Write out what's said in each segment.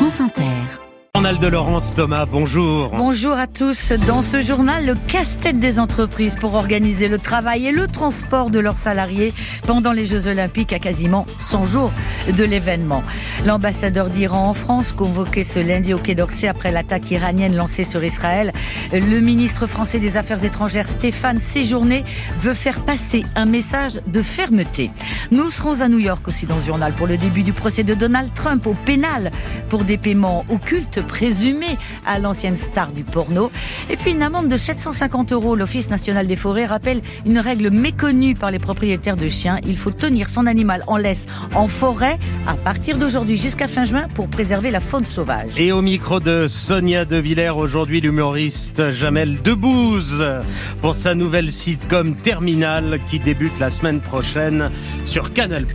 France Inter. Journal de Laurence Thomas, bonjour. Bonjour à tous. Dans ce journal, le casse-tête des entreprises pour organiser le travail et le transport de leurs salariés pendant les Jeux Olympiques à quasiment 100 jours de l'événement. L'ambassadeur d'Iran en France, convoqué ce lundi au Quai d'Orsay après l'attaque iranienne lancée sur Israël. Le ministre français des Affaires étrangères, Stéphane Séjourné, veut faire passer un message de fermeté. Nous serons à New York aussi dans ce journal pour le début du procès de Donald Trump au pénal pour des paiements occultes présumé à l'ancienne star du porno. Et puis une amende de 750 €. L'Office national des forêts rappelle une règle méconnue par les propriétaires de chiens. Il faut tenir son animal en laisse en forêt à partir d'aujourd'hui jusqu'à fin juin pour préserver la faune sauvage. Et au micro de Sonia De Villers, aujourd'hui l'humoriste Jamel Debbouze pour sa nouvelle sitcom Terminal qui débute la semaine prochaine sur Canal+.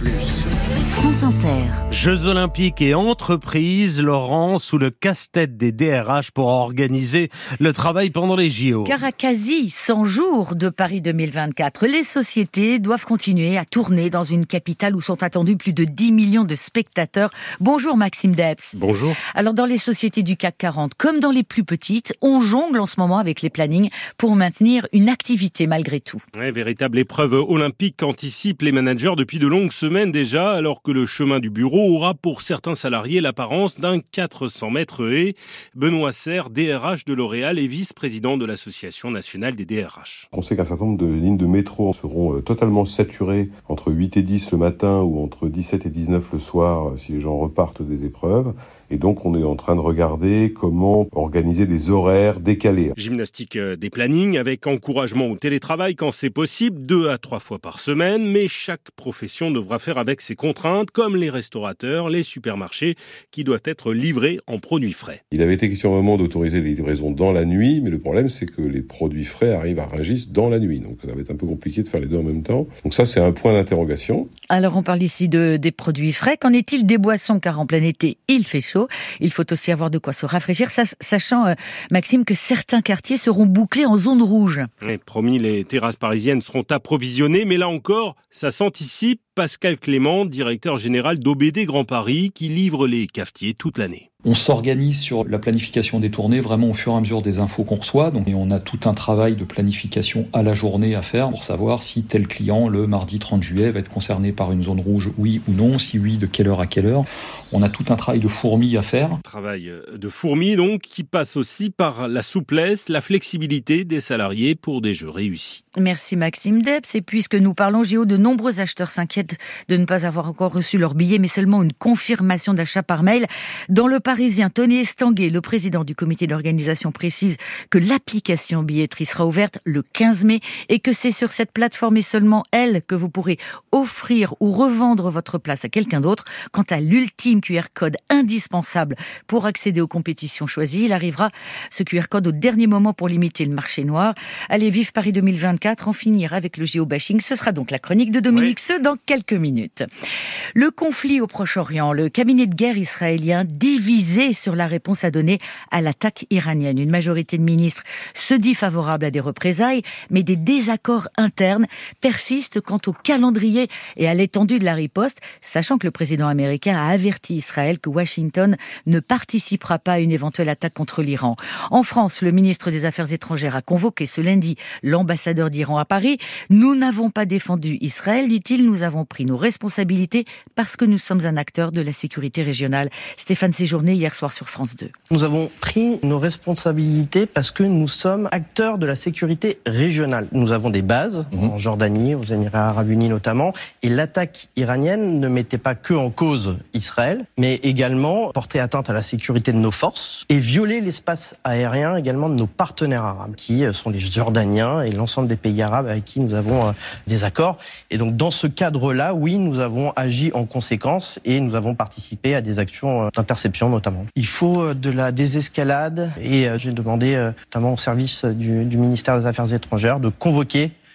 France Inter. Jeux Olympiques et entreprises, Laurent, sous le casse-tête des DRH pour organiser le travail pendant les JO. Car à quasi 100 jours de Paris 2024, les sociétés doivent continuer à tourner dans une capitale où sont attendus plus de 10 millions de spectateurs. Bonjour Maxime Debs. Bonjour. Alors dans les sociétés du CAC 40, comme dans les plus petites, on jongle en ce moment avec les plannings pour maintenir une activité malgré tout. Ouais, véritable épreuve olympique qu'anticipent les managers depuis de longues semaines déjà, alors que le chemin du bureau aura pour certains salariés l'apparence d'un 400 mètres haies. Benoît Serre, DRH de L'Oréal et vice-président de l'Association nationale des DRH. On sait qu'un certain nombre de lignes de métro seront totalement saturées entre 8 et 10 le matin ou entre 17 et 19 le soir si les gens repartent des épreuves. Et donc on est en train de regarder comment organiser des horaires décalés. Gymnastique des plannings avec encouragement au télétravail quand c'est possible, 2 à 3 fois par semaine. Mais chaque profession devra faire avec ses contraintes, comme les restaurateurs, les supermarchés, qui doivent être livrés en produits frais. Il avait été question à un moment d'autoriser les livraisons dans la nuit, mais le problème c'est que les produits frais arrivent à Rungis dans la nuit. Donc ça va être un peu compliqué de faire les deux en même temps. Donc ça c'est un point d'interrogation. Alors on parle ici des produits frais. Qu'en est-il des boissons? Car en plein été, il fait chaud. Il faut aussi avoir de quoi se rafraîchir, sachant, Maxime, que certains quartiers seront bouclés en zone rouge. Et promis, les terrasses parisiennes seront approvisionnées, mais là encore, ça s'anticipe. Pascal Clément, directeur général d'OBD Grand Paris, qui livre les cafetiers toute l'année. On s'organise sur la planification des tournées vraiment au fur et à mesure des infos qu'on reçoit. Donc, on a tout un travail de planification à la journée à faire pour savoir si tel client, le mardi 30 juillet, va être concerné par une zone rouge, oui ou non. Si oui, de quelle heure à quelle heure. On a tout un travail de fourmi à faire. Travail de fourmi, donc, qui passe aussi par la souplesse, la flexibilité des salariés pour des jeux réussis. Merci Maxime Debs. Et puisque nous parlons JO, de nombreux acheteurs s'inquiètent de ne pas avoir encore reçu leur billet, mais seulement une confirmation d'achat par mail. Dans le Parisien, Tony Estanguet, le président du comité d'organisation, précise que l'application billetterie sera ouverte le 15 mai et que c'est sur cette plateforme et seulement elle que vous pourrez offrir ou revendre votre place à quelqu'un d'autre. Quant à l'ultime QR code indispensable pour accéder aux compétitions choisies, il arrivera ce QR code au dernier moment pour limiter le marché noir. Allez, vive Paris 2024, en finir avec le géobashing. Ce sera donc la chronique de Dominique Seux dans quelques minutes. Le conflit au Proche-Orient, le cabinet de guerre israélien divisé sur la réponse à donner à l'attaque iranienne. Une majorité de ministres se dit favorable à des représailles, mais des désaccords internes persistent quant au calendrier et à l'étendue de la riposte, sachant que le président américain a averti Israël que Washington ne participera pas à une éventuelle attaque contre l'Iran. En France, le ministre des Affaires étrangères a convoqué ce lundi l'ambassadeur d'Iran à Paris. Nous n'avons pas défendu Israël, dit-il, nous avons pris nos responsabilités parce que nous sommes un acteur de la sécurité régionale. Stéphane Séjourné, hier soir sur France 2. Nous avons pris nos responsabilités parce que nous sommes acteurs de la sécurité régionale. Nous avons des bases en Jordanie, aux Émirats Arabes Unis notamment, et l'attaque iranienne ne mettait pas que en cause Israël, mais également portait atteinte à la sécurité de nos forces et violait l'espace aérien également de nos partenaires arabes, qui sont les Jordaniens et l'ensemble des pays arabes avec qui nous avons des accords. Et donc dans ce cadre-là, oui, nous avons agi en conséquence et nous avons participé à des actions d'interception notamment. Il faut de la désescalade et j'ai demandé notamment au service du ministère des Affaires étrangères de convoquer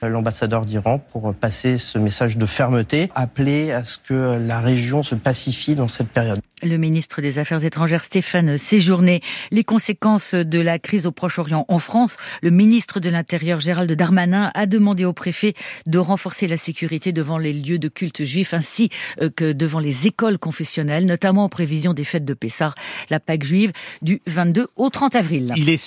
l'ambassadeur d'Iran pour passer ce message de fermeté, appeler à ce que la région se pacifie dans cette période. Le ministre des Affaires étrangères Stéphane Séjourné. Les conséquences de la crise au Proche-Orient en France, le ministre de l'Intérieur Gérald Darmanin a demandé au préfet de renforcer la sécurité devant les lieux de culte juifs ainsi que devant les écoles confessionnelles, notamment en prévision des fêtes de Pessah, la Pâque juive du 22 au 30 avril. Il est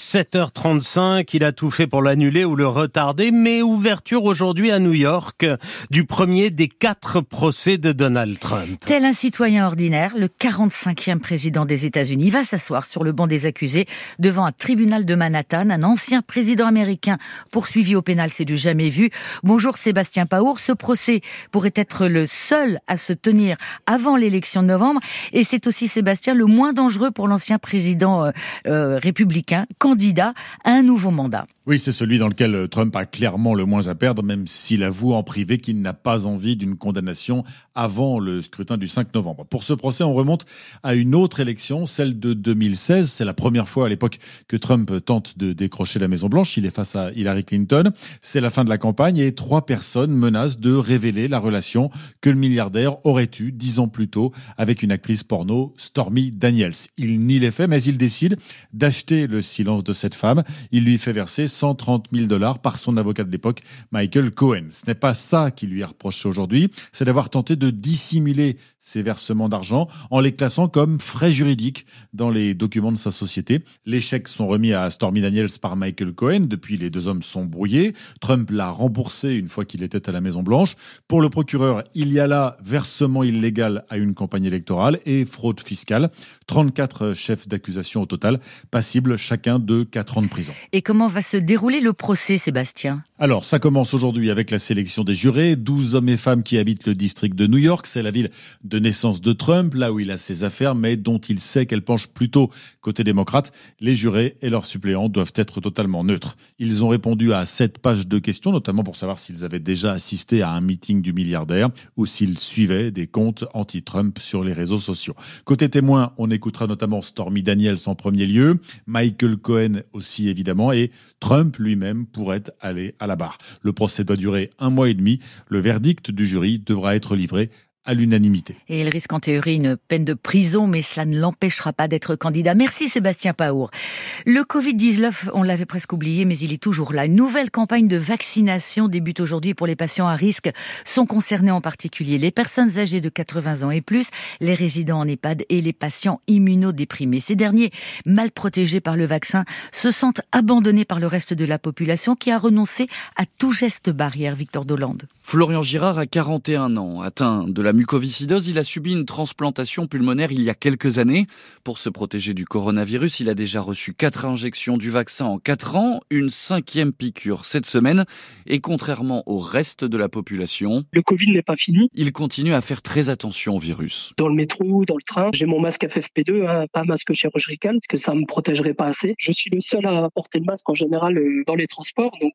7h35, il a tout fait pour l'annuler ou le retarder, mais ouverture aujourd'hui à New York du premier des 4 procès de Donald Trump. Tel un citoyen ordinaire, le 45e président des États-Unis va s'asseoir sur le banc des accusés devant un tribunal de Manhattan. Un ancien président américain poursuivi au pénal, c'est du jamais vu. Bonjour Sébastien Paour. Ce procès pourrait être le seul à se tenir avant l'élection de novembre et c'est aussi, Sébastien, le moins dangereux pour l'ancien président républicain, candidat à un nouveau mandat. Oui, c'est celui dans lequel Trump a clairement le moins à perdre, même s'il avoue en privé qu'il n'a pas envie d'une condamnation avant le scrutin du 5 novembre. Pour ce procès, on remonte à une autre élection, celle de 2016. C'est la première fois à l'époque que Trump tente de décrocher la Maison-Blanche. Il est face à Hillary Clinton. C'est la fin de la campagne et 3 personnes menacent de révéler la relation que le milliardaire aurait eue 10 ans plus tôt avec une actrice porno, Stormy Daniels. Il nie les faits, mais il décide d'acheter le silence de cette femme. Il lui fait verser $130 000 par son avocat de l'époque, Michael Cohen. Ce n'est pas ça qui lui est reproché aujourd'hui, c'est d'avoir tenté de dissimuler ses versements d'argent en les classant comme frais juridiques dans les documents de sa société. Les chèques sont remis à Stormy Daniels par Michael Cohen. Depuis, les 2 hommes sont brouillés. Trump l'a remboursé une fois qu'il était à la Maison-Blanche. Pour le procureur, il y a là versement illégal à une campagne électorale et fraude fiscale. 34 chefs d'accusation au total, passibles chacun de 4 ans de prison. Et comment va se dérouler le procès, Sébastien ? Alors, ça commence aujourd'hui avec la sélection des jurés. 12 hommes et femmes qui habitent le district de New York. C'est la ville de naissance de Trump, là où il a ses affaires, mais dont il sait qu'elle penche plutôt côté démocrate. Les jurés et leurs suppléants doivent être totalement neutres. Ils ont répondu à 7 pages de questions, notamment pour savoir s'ils avaient déjà assisté à un meeting du milliardaire ou s'ils suivaient des comptes anti-Trump sur les réseaux sociaux. Côté témoin, on écoutera notamment Stormy Daniels en premier lieu, Michael Cohen aussi évidemment, et Trump lui-même pourrait aller à la barre. Le procès doit durer 1 mois et demi. Le verdict du jury devra être livré à l'unanimité. Et il risque en théorie une peine de prison, mais cela ne l'empêchera pas d'être candidat. Merci Sébastien Paour. Le Covid-19, on l'avait presque oublié, mais il est toujours là. Une nouvelle campagne de vaccination débute aujourd'hui pour les patients à risque. Sont concernés en particulier les personnes âgées de 80 ans et plus, les résidents en EHPAD et les patients immunodéprimés. Ces derniers, mal protégés par le vaccin, se sentent abandonnés par le reste de la population qui a renoncé à tout geste barrière. Victor Dolande. Florian Girard a 41 ans, atteint de la mucoviscidose. Il a subi une transplantation pulmonaire il y a quelques années. Pour se protéger du coronavirus, il a déjà reçu 4 injections du vaccin en 4 ans, une 5e piqûre cette semaine. Et contrairement au reste de la population, le Covid n'est pas fini. Il continue à faire très attention au virus. Dans le métro, dans le train, j'ai mon masque FFP2, pas masque chirurgical, parce que ça ne me protégerait pas assez. Je suis le seul à porter le masque en général dans les transports, donc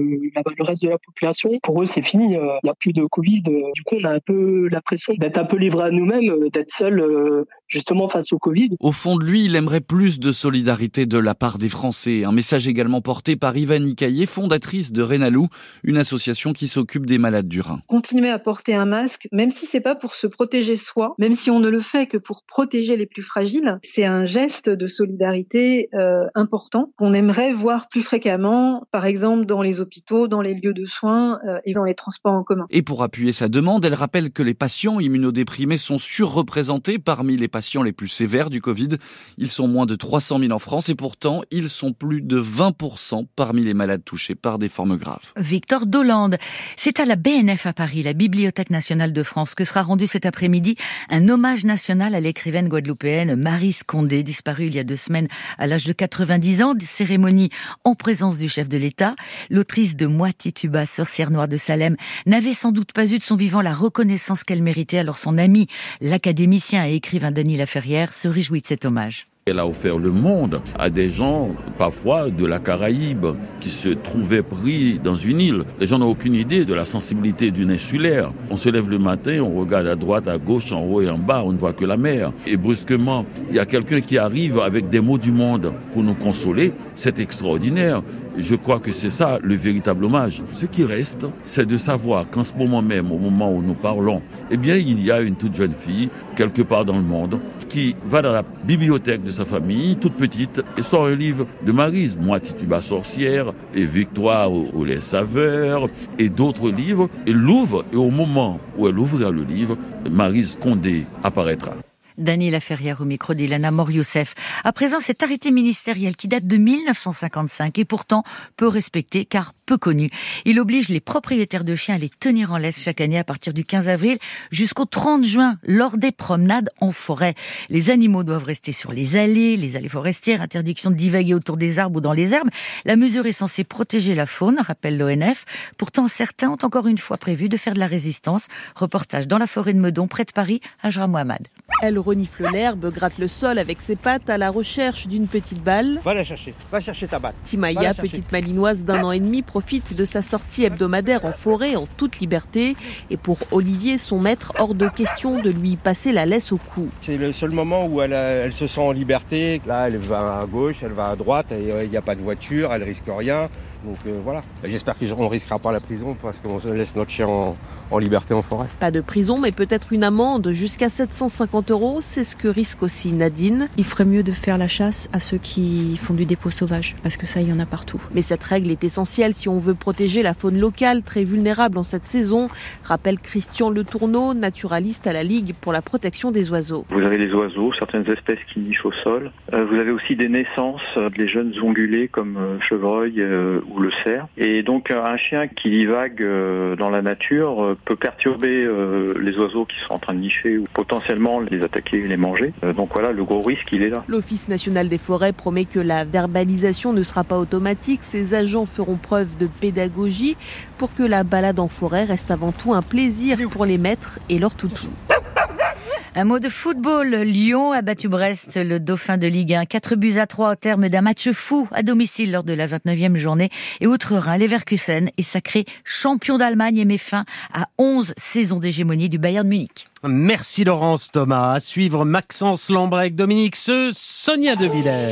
le reste de la population, pour eux c'est fini. Il n'y a plus de Covid. Du coup, on a un peu l'impression d'être un peu livré à nous-mêmes, d'être seul justement face au Covid. Au fond de lui, il aimerait plus de solidarité de la part des Français. Un message également porté par Ivani Caillé, fondatrice de Rénalou, une association qui s'occupe des malades du rein. Continuer à porter un masque, même si c'est pas pour se protéger soi, même si on ne le fait que pour protéger les plus fragiles, c'est un geste de solidarité important qu'on aimerait voir plus fréquemment, par exemple dans les hôpitaux, dans les lieux de soins et dans les transports en commun. Et pour appuyer sa demande, elle rappelle que les patients immunodéprimés sont surreprésentés parmi les patients les plus sévères du Covid. Ils sont moins de 300 000 en France et pourtant, ils sont plus de 20% parmi les malades touchés par des formes graves. Victor Dolande. C'est à la BNF à Paris, la Bibliothèque nationale de France, que sera rendu cet après-midi un hommage national à l'écrivaine guadeloupéenne Marie Scondé, disparue il y a 2 semaines à l'âge de 90 ans. Des cérémonies en présence du chef de l'État. L'autrice de Moi Tituba, sorcière noire de Salem, n'avait sans doute pas eu de son vivant la reconnaissance qu'elle méritait. Alors son ami, l'académicien et écrivain Denis Laferrière, se réjouit de cet hommage. Elle a offert le monde à des gens, parfois de la Caraïbe, qui se trouvaient pris dans une île. Les gens n'ont aucune idée de la sensibilité d'une insulaire. On se lève le matin, on regarde à droite, à gauche, en haut et en bas, on ne voit que la mer. Et brusquement, il y a quelqu'un qui arrive avec des mots du monde pour nous consoler. C'est extraordinaire. Je crois que c'est ça le véritable hommage. Ce qui reste, c'est de savoir qu'en ce moment même, au moment où nous parlons, eh bien, il y a une toute jeune fille, quelque part dans le monde, qui va dans la bibliothèque de sa famille, toute petite, et sort un livre de Maryse, Moi, Tituba sorcière, et Victoire ou les saveurs, et d'autres livres, et l'ouvre, et au moment où elle ouvrira le livre, Maryse Condé apparaîtra. Daniela Ferrière au micro d'Ilana Mor-Youssef. À présent, cet arrêté ministériel qui date de 1955 et pourtant peu respecté car peu connu. Il oblige les propriétaires de chiens à les tenir en laisse chaque année à partir du 15 avril jusqu'au 30 juin lors des promenades en forêt. Les animaux doivent rester sur les allées forestières, interdiction de divaguer autour des arbres ou dans les herbes. La mesure est censée protéger la faune, rappelle l'ONF. Pourtant, certains ont encore une fois prévu de faire de la résistance. Reportage dans la forêt de Meudon, près de Paris, Ajra Mohamed. Elle renifle l'herbe, gratte le sol avec ses pattes à la recherche d'une petite balle. Va chercher ta balle. Timaya, petite malinoise d'1 an et demi, profite de sa sortie hebdomadaire en forêt en toute liberté. Et pour Olivier, son maître, hors de question de lui passer la laisse au cou. C'est le seul moment où elle se sent en liberté. Là, elle va à gauche, elle va à droite, il n'y a pas de voiture, elle risque rien. Donc voilà, j'espère qu'on ne risquera pas la prison parce qu'on laisse notre chien en liberté en forêt. Pas de prison, mais peut-être une amende jusqu'à 750 €. C'est ce que risque aussi Nadine. Il ferait mieux de faire la chasse à ceux qui font du dépôt sauvage, parce que ça, il y en a partout. Mais cette règle est essentielle si on veut protéger la faune locale, très vulnérable en cette saison, rappelle Christian Le Tourneau, naturaliste à la Ligue pour la protection des oiseaux. Vous avez les oiseaux, certaines espèces qui nichent au sol. Vous avez aussi des naissances, les jeunes ongulés comme chevreuil ou le cerf. Et donc un chien qui divague dans la nature peut perturber les oiseaux qui sont en train de nicher ou potentiellement les attaquer et les manger. Donc voilà, le gros risque, il est là. L'Office national des forêts promet que la verbalisation ne sera pas automatique. Ses agents feront preuve de pédagogie pour que la balade en forêt reste avant tout un plaisir pour les maîtres et leurs toutous. Un mot de football. Lyon a battu Brest, le dauphin de Ligue 1. 4-3 au terme d'un match fou à domicile lors de la 29e journée. Et outre-Rhin, Leverkusen est sacré champion d'Allemagne et met fin à 11 saisons d'hégémonie du Bayern Munich. Merci Laurence Thomas. À suivre Maxence Lambrec, Dominique Seux, Sonia De Villers.